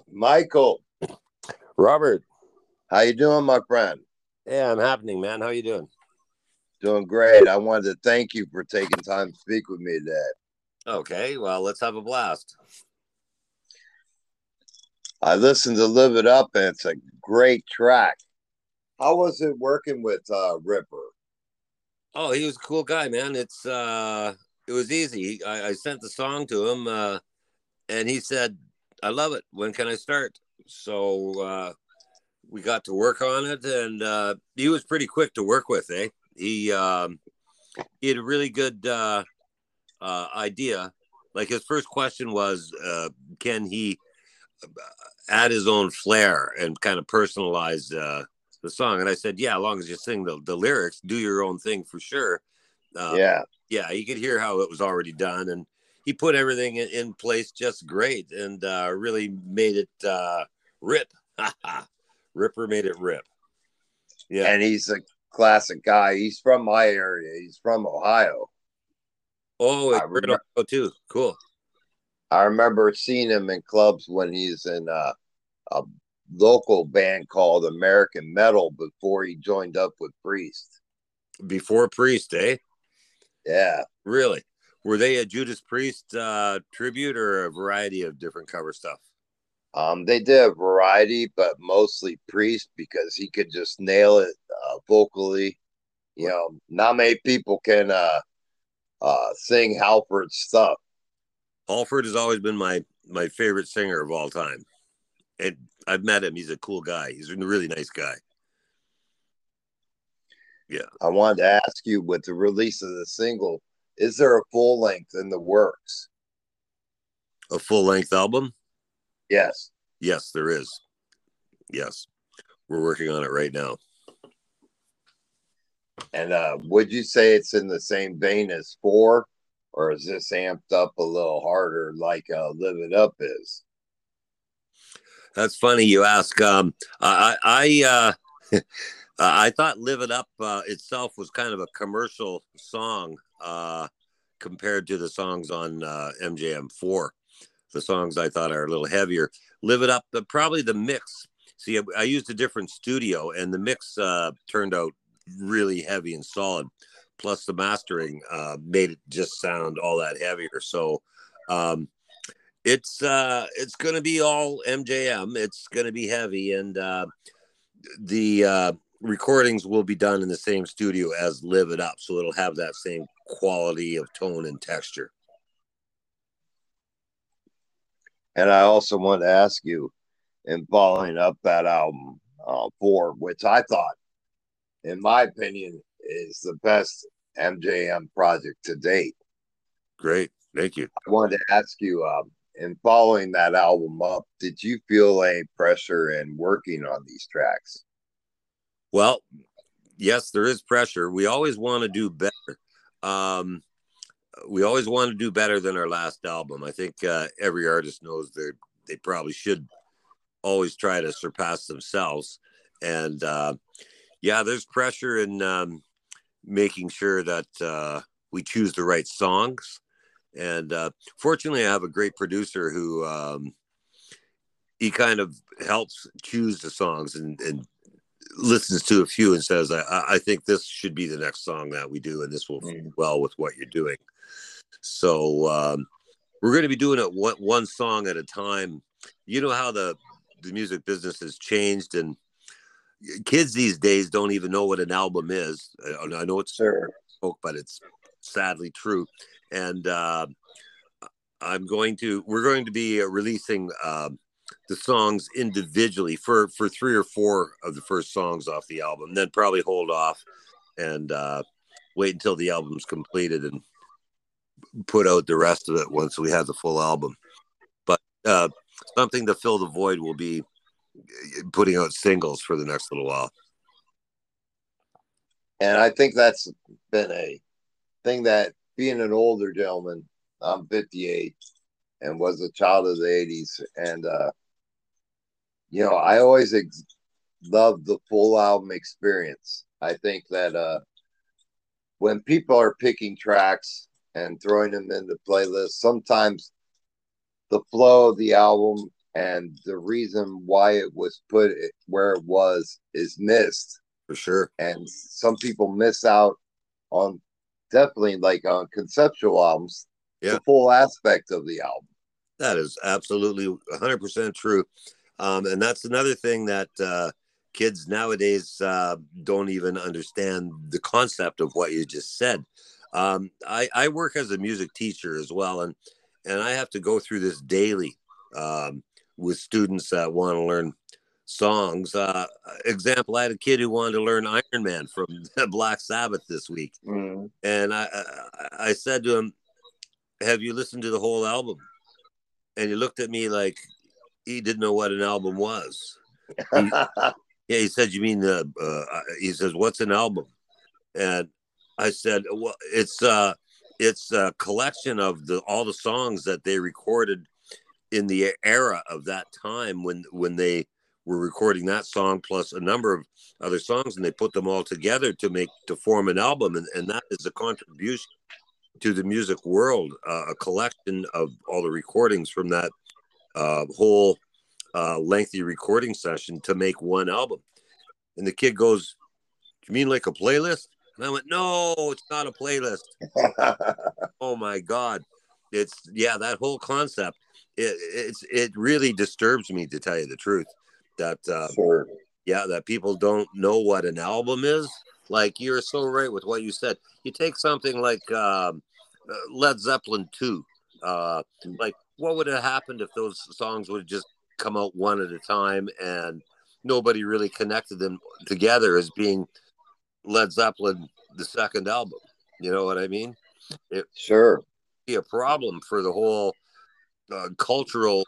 Michael, Robert, how you doing, my friend? yeah, I'm happening, man. How you doing? Doing great. I wanted to thank you for taking time to speak with me today. Okay, well, let's have a blast. I listened to Live It Up, and it's a great track. How was it working with Ripper? Oh, he was a cool guy, man. It was easy. I sent the song to him, and he said, "I love it. When can I start?" So we got to work on it, and he was pretty quick to work with. He had a really good idea. Like his first question was, "Can he add his own flair and kind of personalize the song?" And I said, yeah, as long as you sing the lyrics, do your own thing for sure. Uh, Yeah. yeah, you could hear how it was already done. And he put everything in place just great and really made it rip. Ripper made it rip. Yeah. And he's a classic guy. He's from my area. He's from Ohio. Oh, I you're in remember. Ohio too. Cool. I remember seeing him in clubs when he's in a local band called American Metal before he joined up with Priest. Before Priest, eh? Yeah. Really? Were they a Judas Priest tribute or a variety of different cover stuff? They did a variety, but mostly Priest because he could just nail it vocally. Not many people can sing Halford's stuff. Halford has always been my favorite singer of all time. And I've met him. He's a cool guy. He's a really nice guy. Yeah. I wanted to ask you, with the release of the single, is there a full length in the works? A full length album? Yes. Yes, there is. Yes. We're working on it right now. And would you say it's in the same vein as four, or is this amped up a little harder like Live It Up is? That's funny you ask. I thought "Live It Up" itself was kind of a commercial song compared to the songs on MJM4. The songs I thought are a little heavier. "Live It Up," probably the mix. See, I used a different studio, and the mix turned out really heavy and solid. Plus, the mastering made it just sound all that heavier. So, um, it's going to be all MJM. It's going to be heavy, and the recordings will be done in the same studio as Live It Up, so it'll have that same quality of tone and texture. And I also want to ask you, in following up that album, four, which I thought, in my opinion, is the best MJM project to date. Great, thank you. I wanted to ask you, in following that album up, did you feel any pressure in working on these tracks? Well, yes, there is pressure. We always want to do better. We always want to do better than our last album. I think every artist knows they probably should always try to surpass themselves. And yeah, there's pressure in making sure that we choose the right songs. And fortunately, I have a great producer who he kind of helps choose the songs and listens to a few and says, I think this should be the next song that we do, and this will fit well with what you're doing. So we're going to be doing it one song at a time. You know how the music business has changed, and kids these days don't even know what an album is. I know it's sure, but it's sadly true. And we're going to be releasing the songs individually for 3 or 4 of the first songs off the album, then probably hold off and wait until the album's completed and put out the rest of it once we have the full album. But something to fill the void will be putting out singles for the next little while. And I think that's been a thing that, being an older gentleman, I'm 58 and was a child of the 80s. And, I always loved the full album experience. I think that when people are picking tracks and throwing them into playlists, sometimes the flow of the album and the reason why it was put where it was is missed. For sure. And some people miss out on, definitely, like on conceptual albums, Yeah, the full aspect of the album. that is absolutely 100% true. And that's another thing that kids nowadays don't even understand the concept of what you just said. I work as a music teacher as well, and I have to go through this daily with students that want to learn songs. Example, I had a kid who wanted to learn Iron Man from Black Sabbath this week, Mm. and I said to him, "Have you listened to the whole album?" And he looked at me like he didn't know what an album was. He, yeah, he said, "You mean the?" He says, "What's an album?" And I said, "Well, it's a collection of all the songs that they recorded in the era of that time when they were recording that song plus a number of other songs, and they put them all together to form an album, and that is a contribution to the music world, a collection of all the recordings from that whole lengthy recording session to make one album." And the kid goes, "You mean like a playlist?" And I went, "No, it's not a playlist." Oh my God. That whole concept. It really disturbs me, to tell you the truth, that Sure. that people don't know what an album is. Like, you're so right with what you said. You take something like Led Zeppelin 2. Like, what would have happened if those songs would have just come out one at a time and nobody really connected them together as being Led Zeppelin, the second album? You know what I mean? It would Sure. be a problem for the whole cultural,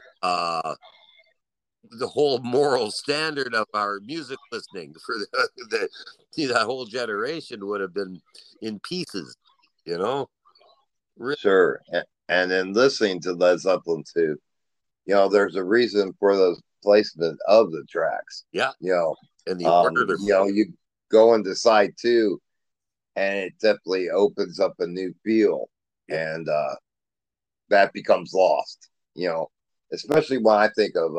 the whole moral standard of our music listening. For that whole generation would have been in pieces, you know? Really? Sure. And then listening to Led Zeppelin too, there's a reason for the placement of the tracks. Yeah. You know, And the order they're you go into side two, and it definitely opens up a new feel, yeah. and that becomes lost. Especially when I think of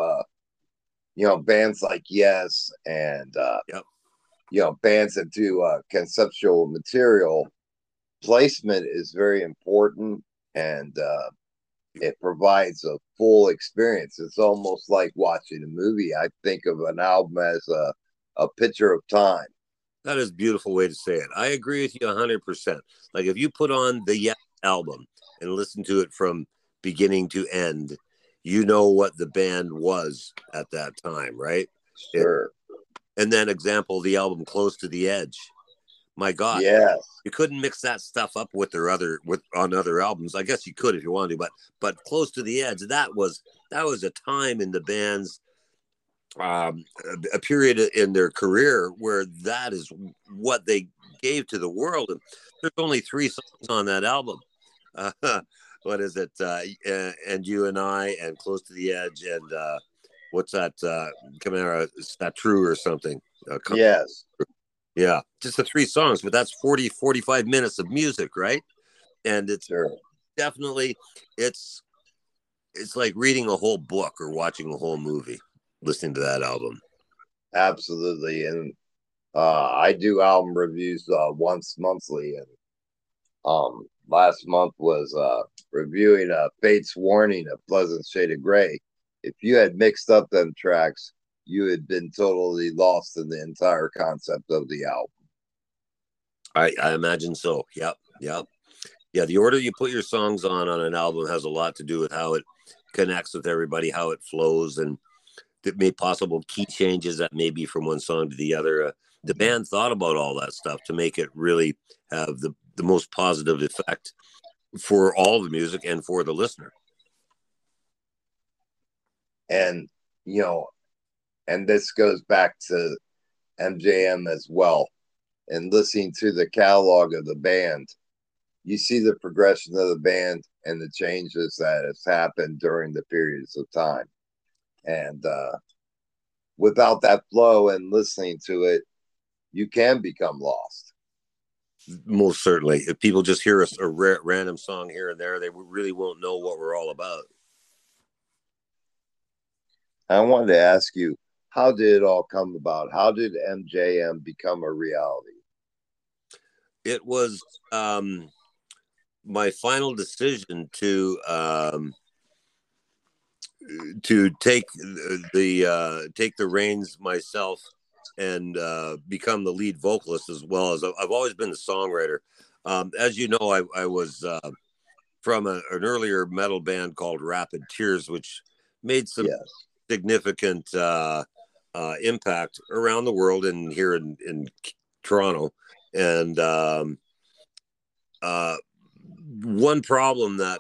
bands like Yes, and Yep. bands that do conceptual material. Placement is very important, and it provides a full experience. It's almost like watching a movie. I think of an album as a picture of time. That is a beautiful way to say it. I agree with you 100%. Like, if you put on the Yes album and listen to it from beginning to end, you know what the band was at that time, right? Sure. And then, example, the album Close to the Edge. My God, Yes. you couldn't mix that stuff up with on other albums. I guess you could if you wanted to, but Close to the Edge, that was a time in the band's um, a period in their career where that is what they gave to the world. And there's only 3 songs on that album. Uh, what is it? And You and I, and Close to the Edge, and what's that? Coming out, is that true or something? Yes. Yeah, just the 3 songs, but that's 45 minutes of music, right? And it's Sure. definitely it's like reading a whole book or watching a whole movie, listening to that album. Absolutely. And I do album reviews once monthly, and last month was reviewing Fate's Warning, A Pleasant Shade of Gray. If you had mixed up them tracks, you had been totally lost in the entire concept of the album. I imagine so. Yep. Yeah, the order you put your songs on an album has a lot to do with how it connects with everybody, how it flows, and the may possible key changes that may be from one song to the other. The band thought about all that stuff to make it really have the most positive effect for all the music and for the listener. And, and this goes back to MJM as well. And listening to the catalog of the band, you see the progression of the band and the changes that has happened during the periods of time. And without that flow and listening to it, you can become lost. Most certainly. If people just hear a random song here and there, they really won't know what we're all about. I wanted to ask you, how did it all come about? How did MJM become a reality? It was my final decision to take the reins myself and become the lead vocalist, as well as I've always been the songwriter. As you know, I was from an earlier metal band called Rapid Tears, which made some Yes. significant impact around the world and here in Toronto. And one problem that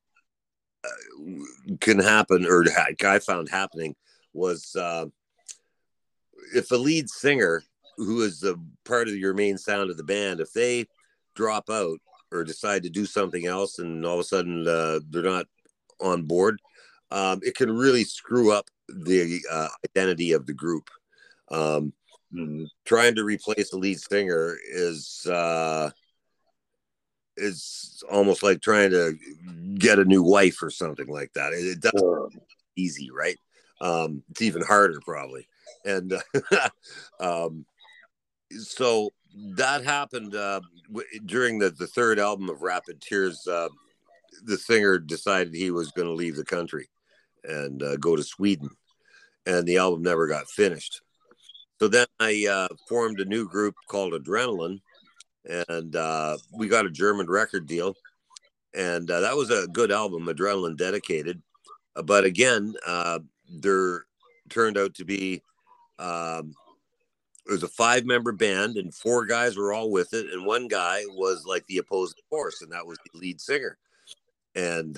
can happen, or I found happening, was if a lead singer, who is a part of your main sound of the band, if they drop out or decide to do something else, and all of a sudden they're not on board, it can really screw up the identity of the group. Trying to replace the lead singer is almost like trying to get a new wife or something like that. It doesn't easy, right? It's even harder probably. And so that happened during the third album of Rapid Tears. The singer decided he was going to leave the country and go to Sweden, and the album never got finished. So then I formed a new group called Adrenaline, and we got a German record deal, and that was a good album, Adrenaline Dedicated. But again, there turned out to be it was a 5-member band, and 4 guys were all with it, and 1 guy was like the opposing force, and that was the lead singer. And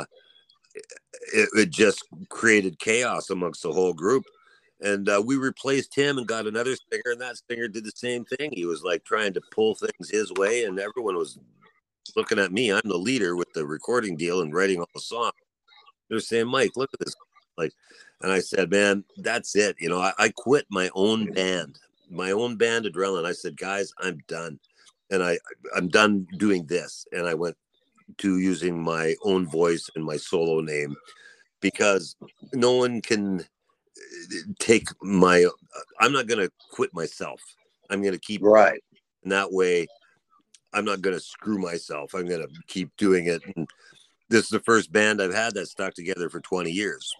it just created chaos amongst the whole group. And we replaced him and got another singer, and that singer did the same thing. He was like trying to pull things his way, and everyone was looking at me. I'm the leader with the recording deal and writing all the songs. They're saying, Mike, look at this. Like, and I said, man, that's it. You know, I quit my own band, Adrenaline. I said, guys, I'm done. And I'm done doing this. And I went to using my own voice and my solo name, because no one can take I'm not going to quit myself. I'm going to keep right. And that way I'm not going to screw myself. I'm going to keep doing it. And this is the first band I've had that stuck together for 20 years.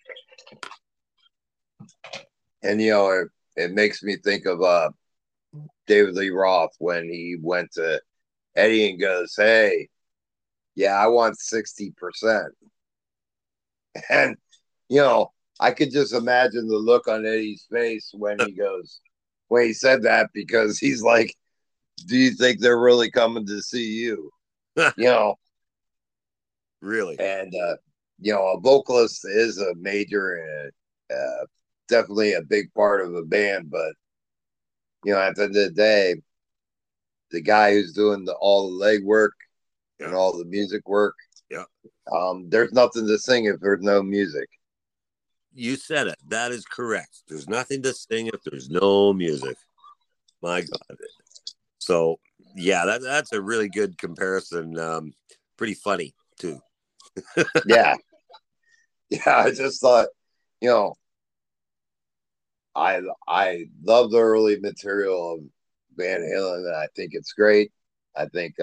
And, it makes me think of David Lee Roth when he went to Eddie and goes, hey, yeah, I want 60%. And, I could just imagine the look on Eddie's face when he said that, because he's like, do you think they're really coming to see you? Really? And, a vocalist is a major, definitely a big part of a band. But, at the end of the day, the guy who's doing all the leg work and all the music work, there's nothing to sing if there's no music. You said it. That is correct. There's nothing to sing if there's no music. My God. So, yeah, that's a really good comparison. Pretty funny, too. Yeah. I just thought, I love the early material of Van Halen, and I think it's great. I think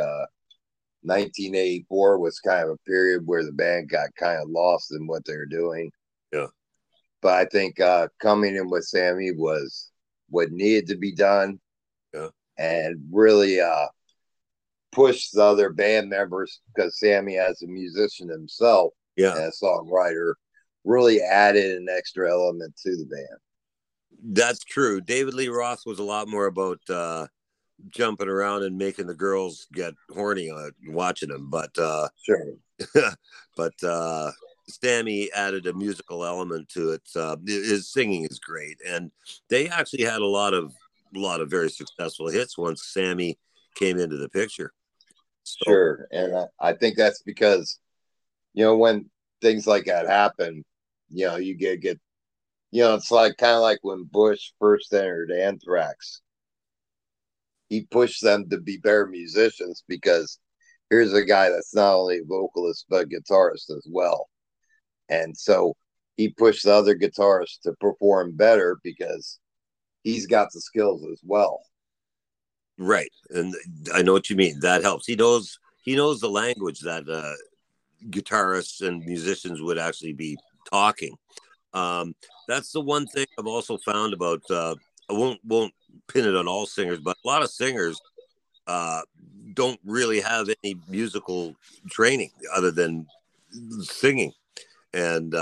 1984 was kind of a period where the band got kind of lost in what they were doing. Yeah. But I think coming in with Sammy was what needed to be done. Yeah. And really push the other band members, because Sammy, as a musician himself and a songwriter, really added an extra element to the band. That's true. David Lee Roth was a lot more about jumping around and making the girls get horny watching him. But sure. But Sammy added a musical element to it. His singing is great, and they actually had a lot of very successful hits once Sammy came into the picture. So, sure, and I think that's because, when things like that happen, you get it's like kind of like when Bush first entered Anthrax. He pushed them to be better musicians, because here's a guy that's not only a vocalist but a guitarist as well. And so he pushed the other guitarists to perform better because he's got the skills as well. Right. And I know what you mean. That helps. He knows the language that guitarists and musicians would actually be talking. That's the one thing I've also found about I won't pin it on all singers, but a lot of singers don't really have any musical training other than singing, and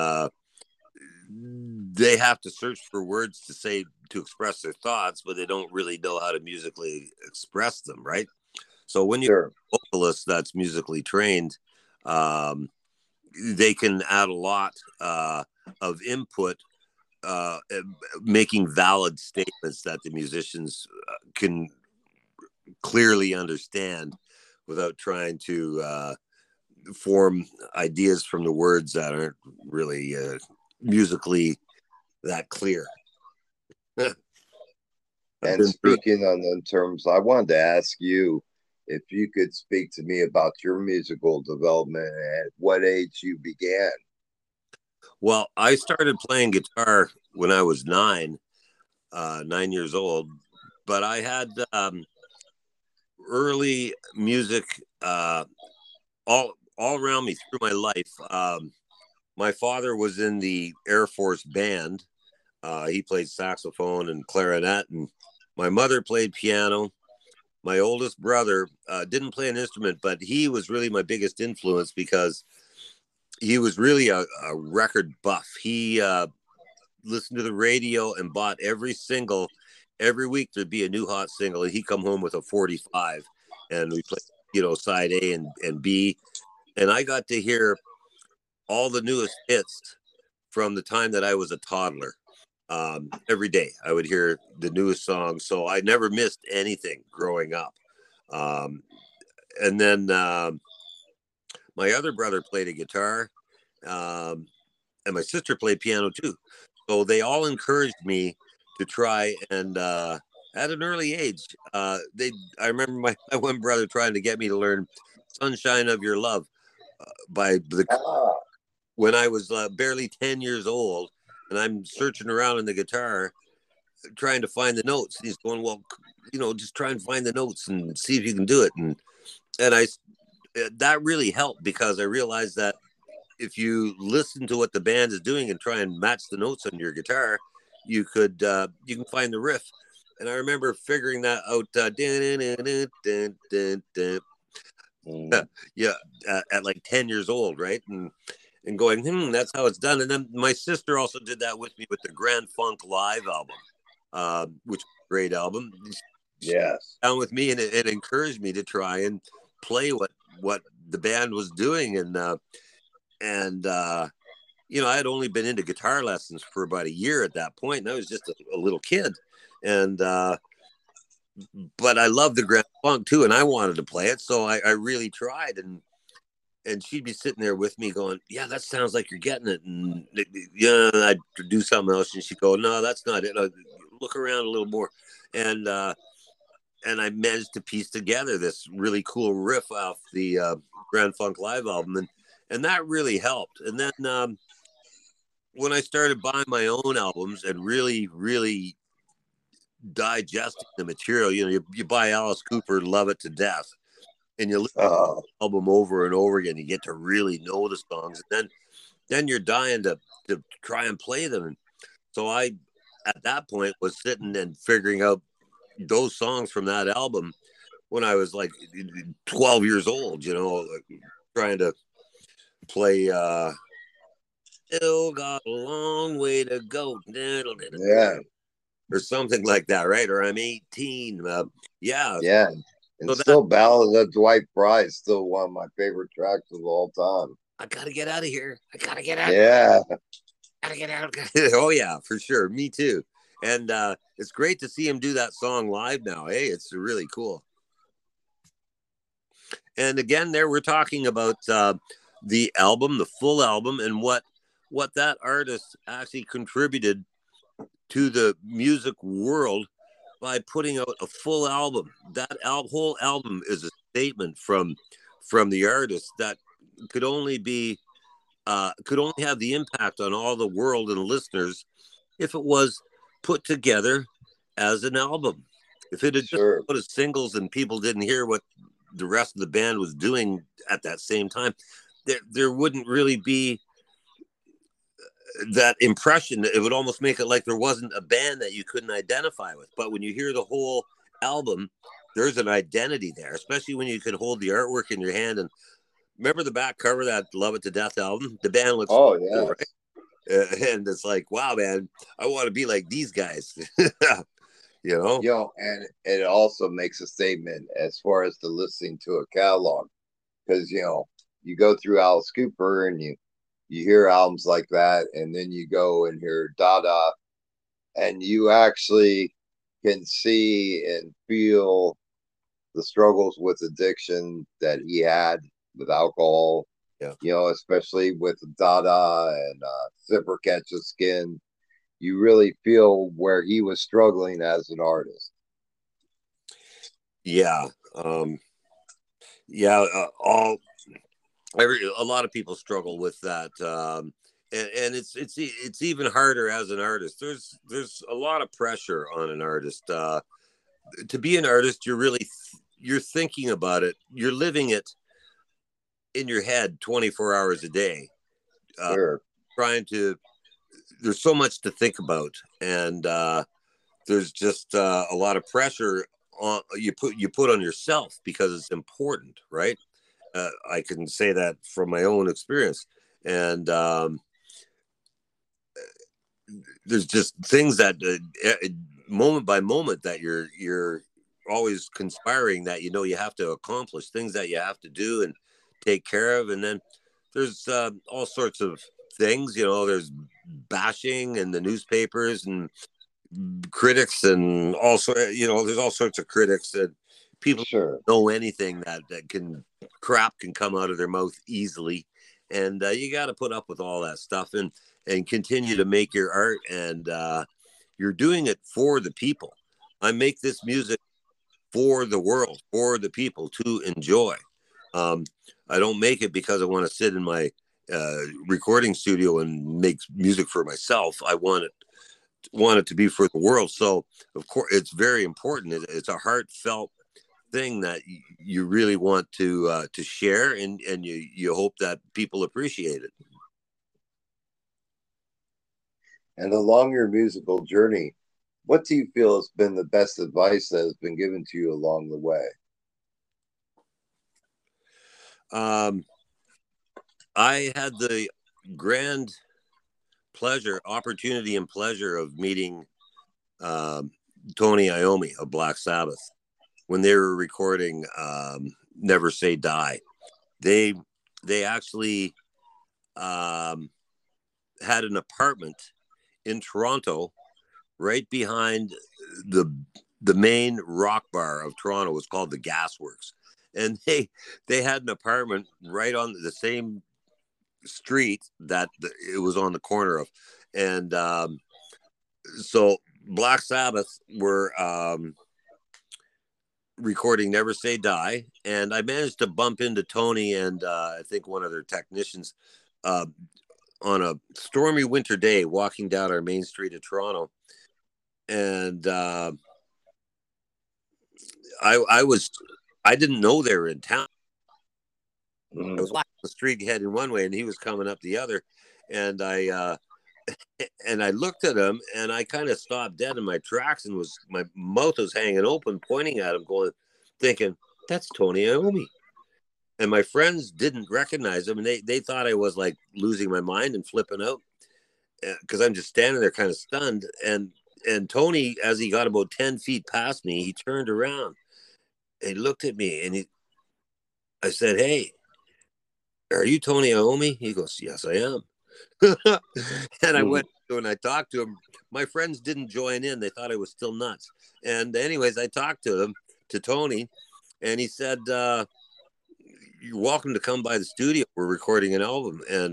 they have to search for words to say to express their thoughts, but they don't really know how to musically express them, right? So when you're a vocalist that's musically trained, they can add a lot of input, making valid statements that the musicians can clearly understand without trying to form ideas from the words that aren't really musically that clear. And speaking on them terms, I wanted to ask you if you could speak to me about your musical development and at what age you began. Well, I started playing guitar when I was 9 years old, but I had early music all around me through my life. My father was in the Air Force band. He played saxophone and clarinet, and my mother played piano. My oldest brother didn't play an instrument, but he was really my biggest influence because he was really a record buff. He listened to the radio and bought every single. Every week there'd be a new hot single, and he'd come home with a 45, and we played, side A and B, and I got to hear all the newest hits from the time that I was a toddler. Every day I would hear the newest songs, so I never missed anything growing up. And then my other brother played a guitar, and my sister played piano too. So they all encouraged me to try, and at an early age, I remember my one brother trying to get me to learn "Sunshine of Your Love" when I was barely 10 years old, and I'm searching around in the guitar trying to find the notes. And he's going, well, just try and find the notes and see if you can do it. And that really helped because I realized that if you listen to what the band is doing and try and match the notes on your guitar, you can find the riff. And I remember figuring that out. Yeah, at like 10 years old, right? And going, that's how it's done. And then my sister also did that with me with the Grand Funk Live album, which was a great album. Yes. Down with me, and it encouraged me to try and play what the band was doing. And I had only been into guitar lessons for about a year at that point, and I was just a little kid. And but I loved the Grand Funk too, and I wanted to play it, so I really tried. And she'd be sitting there with me going, yeah, that sounds like you're getting it. And I'd do something else. And she'd go, no, that's not it. I'd look around a little more. And I managed to piece together this really cool riff off the Grand Funk Live album. And that really helped. And then when I started buying my own albums and really, really digesting the material, you buy Alice Cooper, love it to death. And you listen to the album over and over again, you get to really know the songs. And then you're dying to try and play them. And so I, at that point, was sitting and figuring out those songs from that album when I was like 12 years old, trying to play Still Got a Long Way to Go. Yeah. Or something like that, right? Or I'm 18. Yeah. Yeah. And so still Ballad of Dwight Fry is still one of my favorite tracks of all time. I gotta get out of here. I gotta get out. Yeah. Gotta get out. Oh yeah, for sure. Me too. And it's great to see him do that song live now. Hey, it's really cool. And again, there we're talking about the album, the full album, and what that artist actually contributed to the music world by putting out a full album. That whole album is a statement from the artist that could only be could only have the impact on all the world and listeners if it was put together as an album. If it had just put as singles and people didn't hear what the rest of the band was doing at that same time, there wouldn't really be that impression. It would almost make it like there wasn't a band that you couldn't identify with. But when you hear the whole album, there's an identity there, especially when you can hold the artwork in your hand. And remember the back cover of that Love It to Death album? The band looks cool, right? And it's like, wow, man, I want to be like these guys. And it also makes a statement as far as the listening to a catalog, because you go through Alice Cooper and you hear albums like that, and then you go and hear Dada, and you actually can see and feel the struggles with addiction that he had with alcohol. Especially with Dada and Zipper Catches Skin. You really feel where he was struggling as an artist. A lot of people struggle with that, and it's even harder as an artist. There's a lot of pressure on an artist. To be an artist, you're thinking about it, you're living it in your head 24 hours a day. There's so much to think about, and there's just a lot of pressure on you put on yourself because it's important, right? I can say that from my own experience, and there's just things that moment by moment that you're always conspiring that you have to accomplish, things that you have to do and take care of, and then there's all sorts of things. There's bashing in the newspapers and critics and also there's all sorts of critics that people know anything that crap can come out of their mouth easily, and you got to put up with all that stuff and continue to make your art, and you're doing it for the people. I make this music for the world, for the people to enjoy. I don't make it because I want to sit in my recording studio and make music for myself. I want it to be for the world. So of course it's very important. It's a heartfelt thing that you really want to share, and you hope that people appreciate it. And along your musical journey, what do you feel has been the best advice that has been given to you along the way? I had the grand opportunity and pleasure of meeting Tony Iommi of Black Sabbath when they were recording Never Say Die. They actually had an apartment in Toronto right behind the main rock bar of Toronto. It was called the Gasworks. And they had an apartment right on the same street that it was on the corner of. And so Black Sabbath were recording Never Say Die. And I managed to bump into Tony and I think one of their technicians on a stormy winter day walking down our main street of Toronto. And I didn't know they were in town. I was walking the street heading one way and he was coming up the other. And I looked at him and I kind of stopped dead in my tracks and my mouth was hanging open, pointing at him, thinking, that's Tony Iommi. And my friends didn't recognize him, and they thought I was like losing my mind and flipping out because I'm just standing there kind of stunned. And Tony, as he got about 10 feet past me, he turned around and he looked at me and I said, hey, are you Tony Iommi? He goes, yes, I am. And I went and I talked to him. My friends didn't join in. They thought I was still nuts. And anyways, I talked to Tony, and he said, you're welcome to come by the studio. We're recording an album and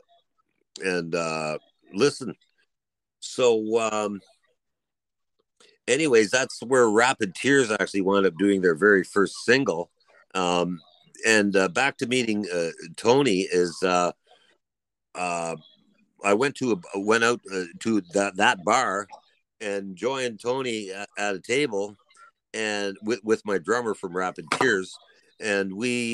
listen. So anyways, that's where Rapid Tears actually wound up doing their very first single. And back to meeting Tony is I went out to that bar and joined Tony at a table and with my drummer from Rapid Tears, and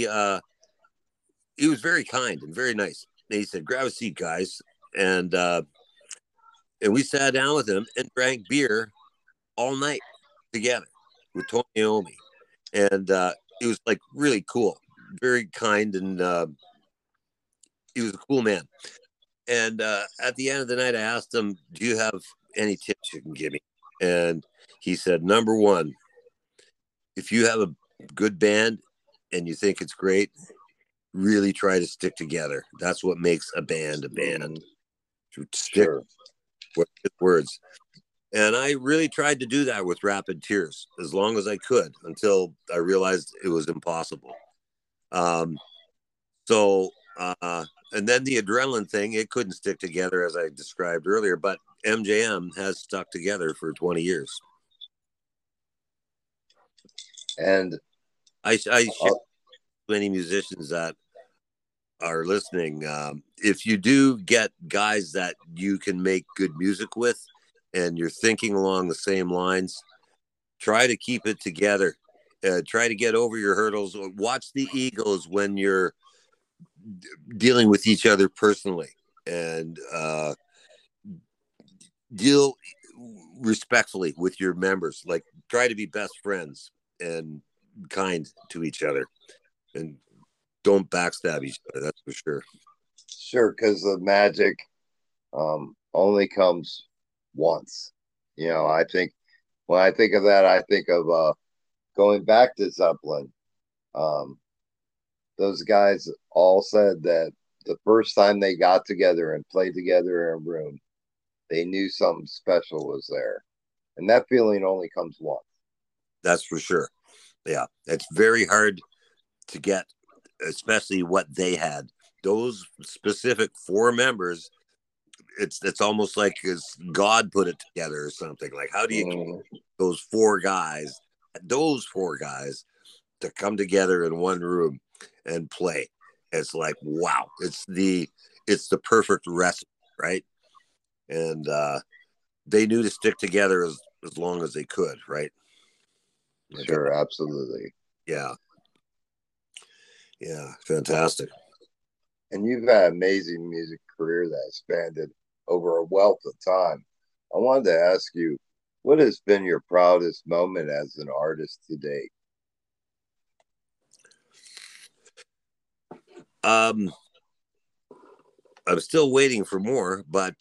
he was very kind and very nice. And he said, "Grab a seat, guys," and we sat down with him and drank beer all night together with Tony Iommi, and it was like really cool, very kind, and he was a cool man. And at the end of the night, I asked him, "Do you have any tips you can give me?" And he said, "Number one, if you have a good band and you think it's great, really try to stick together. That's what makes a band a band. To stick with words." And I really tried to do that with Rapid Tears as long as I could until I realized it was impossible. And then the Adrenaline thing, it couldn't stick together as I described earlier, but MJM has stuck together for 20 years. And I share many musicians that are listening. If you do get guys that you can make good music with and you're thinking along the same lines, try to keep it together. Try to get over your hurdles. Watch the egos when you're dealing with each other personally, and deal respectfully with your members. Like, try to be best friends and kind to each other, and don't backstab each other. That's for sure. Sure, because the magic only comes once. You know, I think when I think of that, I think of going back to Zeppelin. Those guys all said that the first time they got together and played together in a room, they knew something special was there. And that feeling only comes once. That's for sure. Yeah. It's very hard to get, especially what they had. Those specific 4 members, it's almost like God put it together or something. Like, how do you get those 4 guys to come together in one room and play? It's like, wow, it's the perfect recipe, right? And they knew to stick together as long as they could, right? Sure, absolutely. Yeah, fantastic. And you've had an amazing music career that spanned over a wealth of time. I wanted to ask you, what has been your proudest moment as an artist to date? I'm still waiting for more, but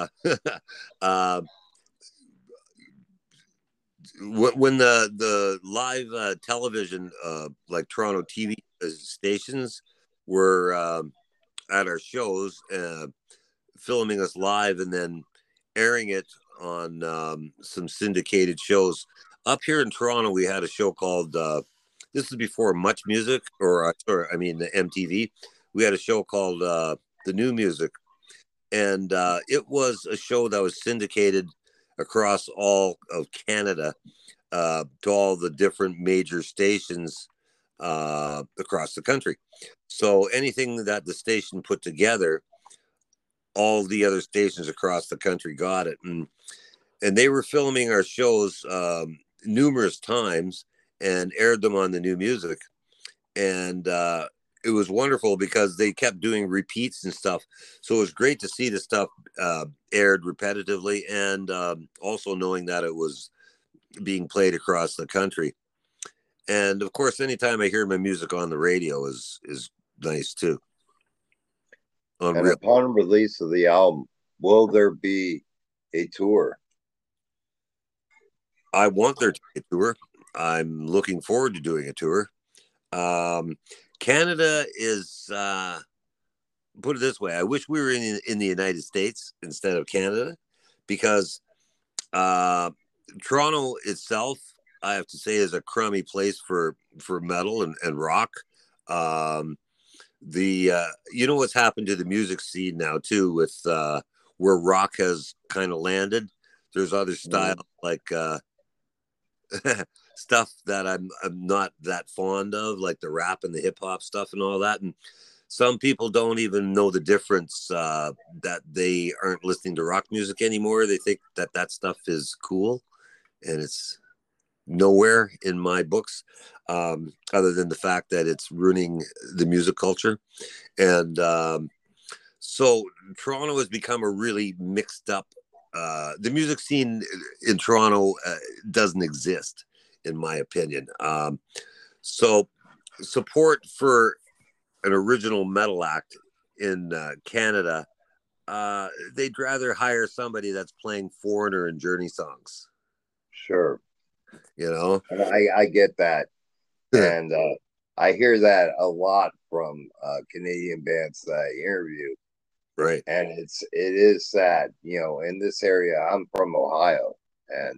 when the live television, like Toronto TV stations, were at our shows, filming us live and then airing it on some syndicated shows. Up here in Toronto, we had a show called, this is before Much Music, or the MTV. We had a show called The New Music, and it was a show that was syndicated across all of Canada, to all the different major stations across the country. So anything that the station put together, all the other stations across the country got it. And they were filming our shows numerous times and aired them on The New Music. And it was wonderful because they kept doing repeats and stuff. So it was great to see the stuff aired repetitively, and also knowing that it was being played across the country. And of course, anytime I hear my music on the radio is nice too. And upon release of the album, will there be a tour? I want there to be a tour. I'm looking forward to doing a tour. Canada is, put it this way, I wish we were in the United States instead of Canada, because Toronto itself, I have to say, is a crummy place for metal and rock. You know what's happened to the music scene now too, with where rock has kind of landed. There's other styles like stuff that I'm not that fond of, like the rap and the hip hop stuff and all that. And some people don't even know the difference, that they aren't listening to rock music anymore. They think that that stuff is cool, and it's nowhere in my books, other than the fact that it's ruining the music culture. And so Toronto has become a really mixed up. The music scene in Toronto doesn't exist, in my opinion. So support for an original metal act in Canada, they'd rather hire somebody that's playing Foreigner and Journey songs. Sure. You know, And I get that. And I hear that a lot from Canadian bands that I interview. right? And it is sad, you know, in this area. I'm from Ohio, and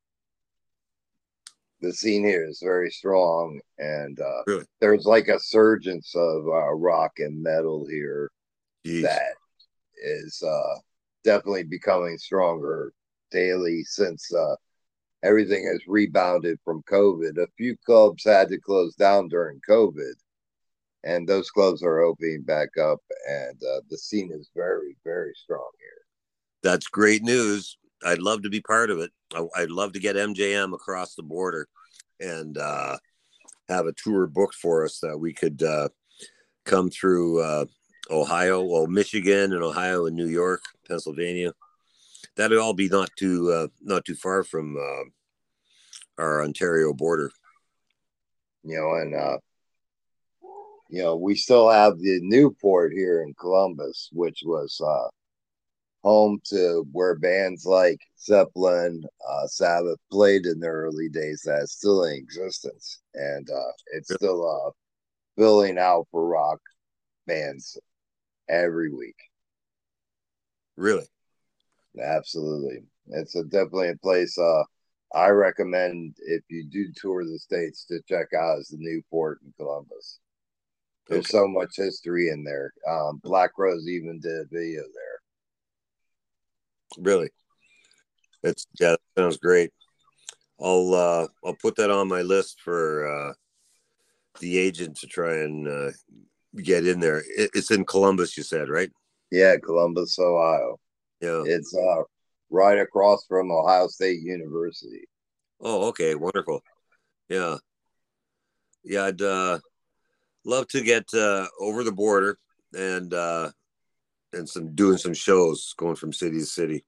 the scene here is very strong, and Really? there's like a surgence of rock and metal here Jeez. that is definitely becoming stronger daily since everything has rebounded from COVID. A few clubs had to close down during COVID, and those clubs are opening back up, and the scene is very, very strong here. That's great news. I'd love to be part of it. I'd love to get MJM across the border and have a tour booked for us that we could come through Ohio, well, Michigan and Ohio and New York, Pennsylvania. That'd all be not too far from our Ontario border. You know, and you know, we still have the Newport here in Columbus, which was home to where bands like Zeppelin, Sabbath played in their early days. That's still in existence, and it's still filling out for rock bands every week. Really? Absolutely, it's definitely a place I recommend if you do tour the states to check out is the Newport in Columbus. There's so much history in there. Black Rose even did a video there. Really? That sounds great. I'll put that on my list for the agent to try and get in there. It's in Columbus, you said, right? Yeah, Columbus, Ohio. Yeah. It's right across from Ohio State University. Oh, okay, wonderful. Yeah, yeah. I'd love to get over the border and doing some shows, going from city to city.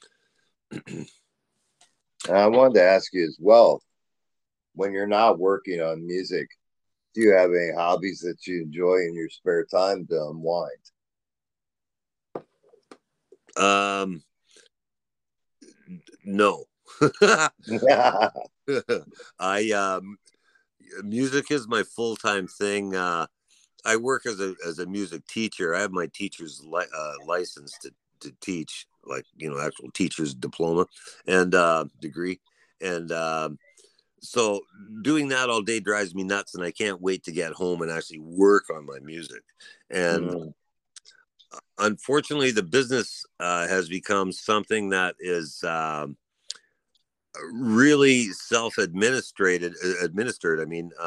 And I wanted to ask you as well, when you're not working on music, do you have any hobbies that you enjoy in your spare time to unwind? No. I music is my full-time thing. I work as a music teacher. I have my teacher's license to teach, like, you know, actual teacher's diploma and degree. And so doing that all day drives me nuts, and I can't wait to get home and actually work on my music. And unfortunately, the business has become something that is really administered. I mean,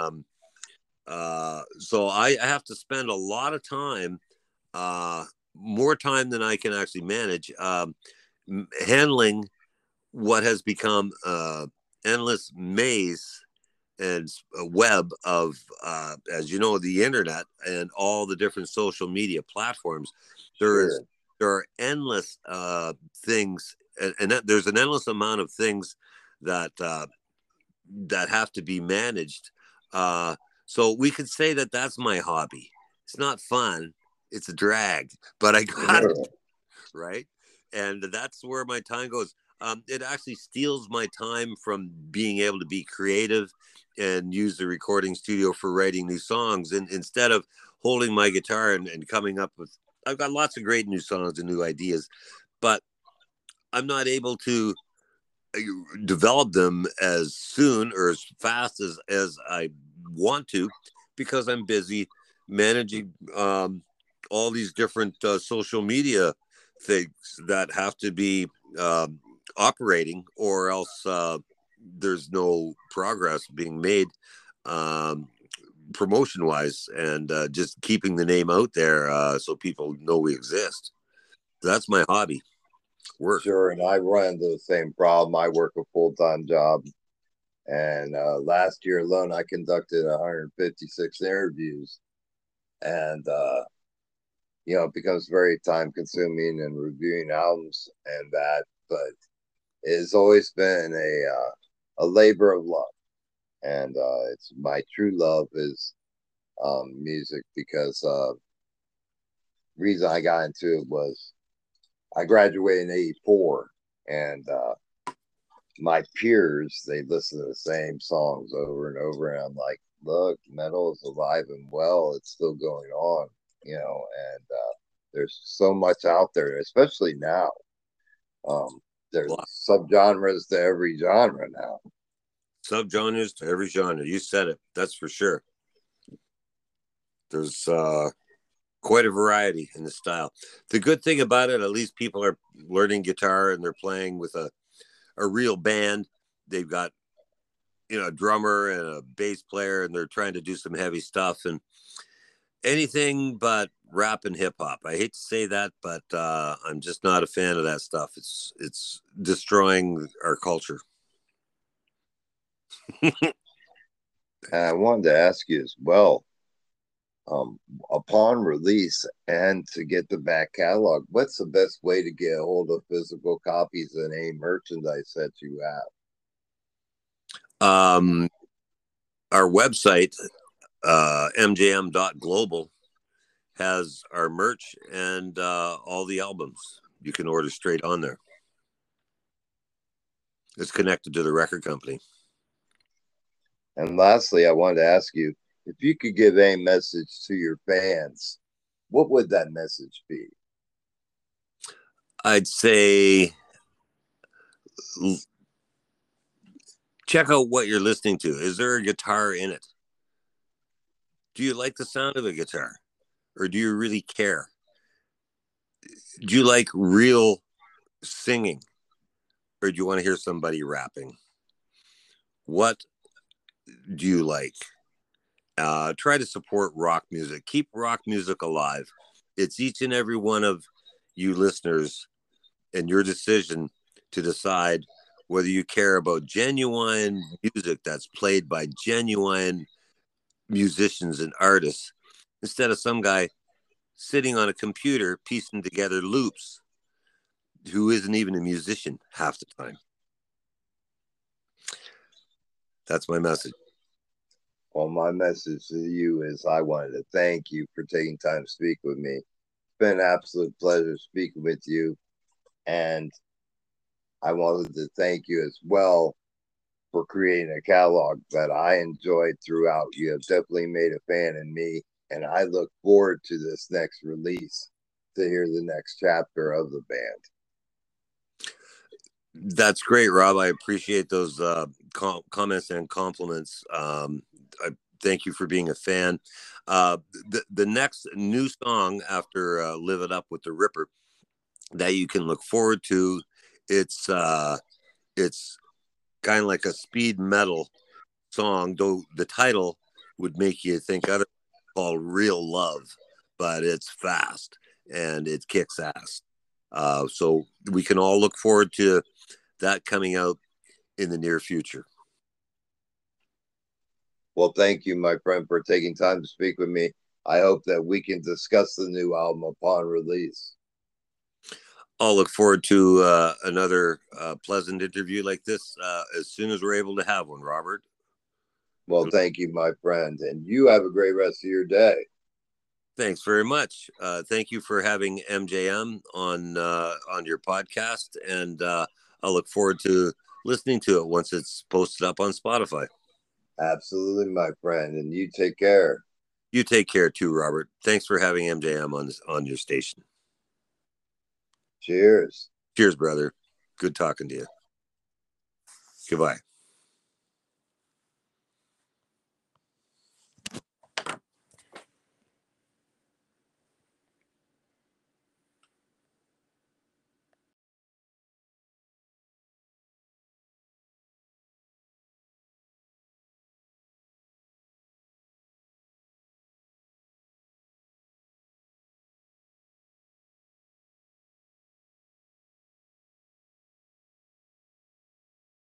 so I have to spend a lot of time, more time than I can actually manage, handling what has become endless maze and a web of, as you know, the internet and all the different social media platforms. There are endless things, and there's an endless amount of things that that have to be managed. So we could say that that's my hobby. It's not fun. It's a drag, but I got it, right? And that's where my time goes. It actually steals my time from being able to be creative and use the recording studio for writing new songs. And instead of holding my guitar and coming up with, I've got lots of great new songs and new ideas, but I'm not able to develop them as soon or as fast as I want to, because I'm busy managing all these different social media things that have to be operating, or else there's no progress being made promotion wise, and just keeping the name out there so people know we exist. That's my hobby. Work. Sure, and I run into the same problem. I work a full-time job, and last year alone, I conducted 156 interviews, and it becomes very time-consuming and reviewing albums and that. But it's always been a labor of love, and it's my true love is music, because reason I got into it was I graduated in '84, and my peers, they listen to the same songs over and over, and I'm like, look, metal is alive and well. It's still going on, and there's so much out there, especially now. There's subgenres to every genre now. Subgenres to every genre. You said it. That's for sure. There's quite a variety in the style. The good thing about it, at least people are learning guitar and they're playing with a real band. They've got, a drummer and a bass player, and they're trying to do some heavy stuff, and anything but rap and hip hop. I hate to say that, but I'm just not a fan of that stuff. It's destroying our culture. I wanted to ask you as well, upon release and to get the back catalog, what's the best way to get a hold of physical copies and any merchandise that you have? Our website, mjm.global, has our merch and all the albums. You can order straight on there. It's connected to the record company. And lastly, I wanted to ask you, if you could give a message to your fans, what would that message be? I'd say check out what you're listening to. Is there a guitar in it? Do you like the sound of a guitar? Or do you really care? Do you like real singing? Or do you want to hear somebody rapping? What do you like? Try to support rock music. Keep rock music alive. It's each and every one of you listeners and your decision to decide whether you care about genuine music that's played by genuine musicians and artists, instead of some guy sitting on a computer piecing together loops who isn't even a musician half the time. That's my message. Well, my message to you is I wanted to thank you for taking time to speak with me. It's been an absolute pleasure speaking with you. And I wanted to thank you as well for creating a catalog that I enjoyed throughout. You have definitely made a fan in me, and I look forward to this next release to hear the next chapter of the band. That's great, Rob. I appreciate those comments and compliments. I thank you for being a fan. The next new song after Live It Up with the Ripper that you can look forward to, it's kind of like a speed metal song, though the title would make you think other called Real Love, but it's fast and it kicks ass. So we can all look forward to that coming out in the near future. Well, thank you, my friend, for taking time to speak with me. I hope that we can discuss the new album upon release. I'll look forward to another pleasant interview like this as soon as we're able to have one, Robert. Well, thank you, my friend, and you have a great rest of your day. Thanks very much. Thank you for having MJM on your podcast, and I'll look forward to listening to it once it's posted up on Spotify. Absolutely, my friend, and you take care. You take care too, Robert. Thanks for having MJM on your station. Cheers. Cheers, brother. Good talking to you. Goodbye.